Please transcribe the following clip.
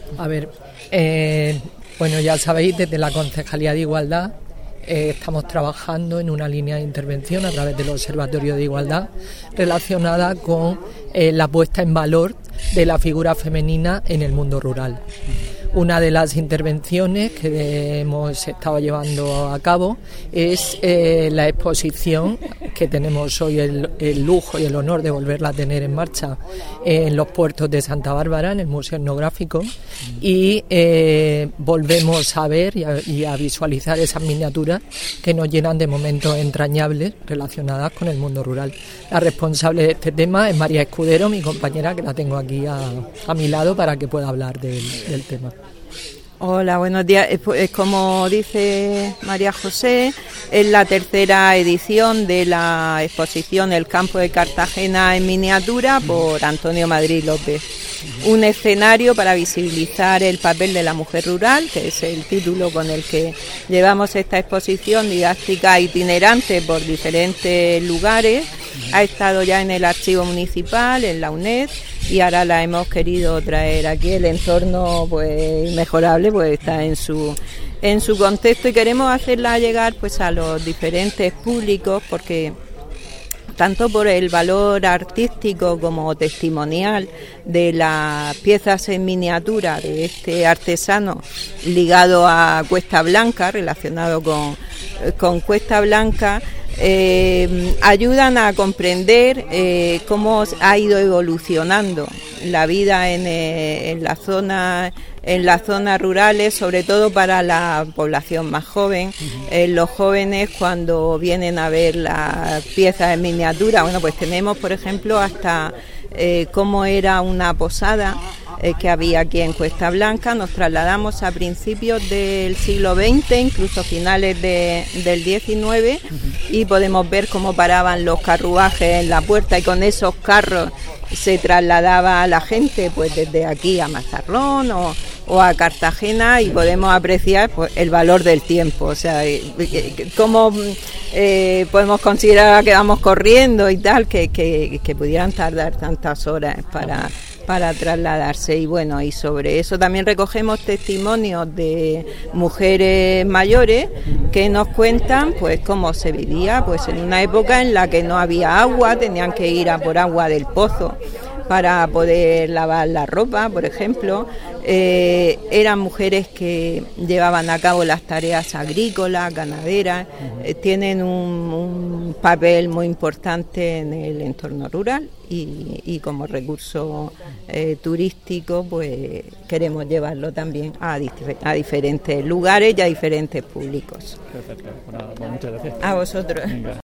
A ver, bueno, ya sabéis, desde la Concejalía de Igualdad estamos trabajando en una línea de intervención a través del Observatorio de Igualdad relacionada con la puesta en valor de la figura femenina en el mundo rural. Una de las intervenciones que hemos estado llevando a cabo es la exposición que tenemos hoy el lujo y el honor de volverla a tener en marcha en los puertos de Santa Bárbara, en el Museo Etnográfico, y volvemos a ver y a visualizar esas miniaturas que nos llenan de momentos entrañables relacionadas con el mundo rural. La responsable de este tema es María Escudero, mi compañera, que la tengo aquí a mi lado para que pueda hablar del tema. Hola, buenos días. Como dice María José, es la tercera edición de la exposición El campo de Cartagena en miniatura por Antonio Madrid López. Un escenario para visibilizar el papel de la mujer rural, que es el título con el que llevamos esta exposición didáctica itinerante por diferentes lugares. Ha estado ya en el Archivo Municipal, en la UNED, y ahora la hemos querido traer aquí. El entorno pues inmejorable, pues está en su contexto, y queremos hacerla llegar pues a los diferentes públicos, porque tanto por el valor artístico como testimonial de las piezas en miniatura de este artesano ligado a Cuesta Blanca, relacionado con Cuesta Blanca, ayudan a comprender cómo ha ido evolucionando la vida en las zonas rurales, sobre todo para la población más joven. Los jóvenes, cuando vienen a ver las piezas en miniatura, bueno, pues tenemos, por ejemplo, hasta cómo era una posada que había aquí en Cuesta Blanca. Nos trasladamos a principios del siglo XX, incluso finales del XIX, y podemos ver cómo paraban los carruajes en la puerta, y con esos carros se trasladaba a la gente pues desde aquí a Mazarrón o a Cartagena, y podemos apreciar pues el valor del tiempo, o sea, cómo podemos considerar que vamos corriendo y tal, que pudieran tardar tantas horas para trasladarse. Y bueno, y sobre eso también recogemos testimonios de mujeres mayores que nos cuentan pues cómo se vivía pues en una época en la que no había agua, tenían que ir a por agua del pozo para poder lavar la ropa, por ejemplo. Eran mujeres que llevaban a cabo las tareas agrícolas, ganaderas, tienen un papel muy importante en el entorno rural, y como recurso turístico pues queremos llevarlo también a diferentes lugares y a diferentes públicos. Perfecto. Bueno, muchas gracias. A vosotros. Venga.